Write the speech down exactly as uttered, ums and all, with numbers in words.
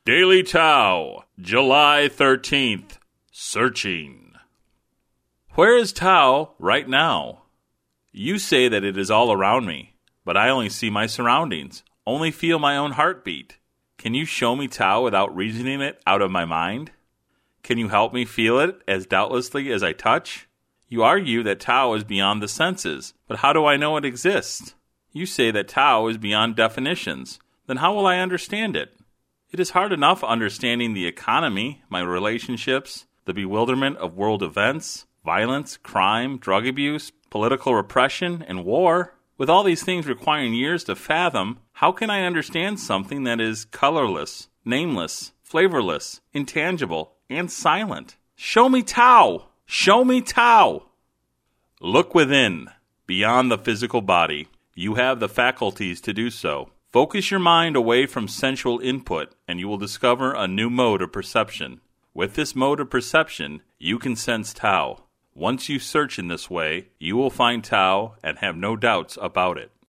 Daily Tao, July thirteenth. Searching. Where is Tao right now? You say that it is all around me, but I only see my surroundings, only feel my own heartbeat. Can you show me Tao without reasoning it out of my mind? Can you help me feel it as doubtlessly as I touch? You argue that Tao is beyond the senses, but how do I know it exists? You say that Tao is beyond definitions. Then how will I understand it? It is hard enough understanding the economy, my relationships, the bewilderment of world events, violence, crime, drug abuse, political repression, and war. With all these things requiring years to fathom, how can I understand something that is colorless, nameless, flavorless, intangible, and silent? Show me Tao! Show me Tao! Look within, beyond the physical body. You have the faculties to do so. Focus your mind away from sensual input, and you will discover a new mode of perception. With this mode of perception, you can sense Tao. Once you search in this way, you will find Tao and have no doubts about it.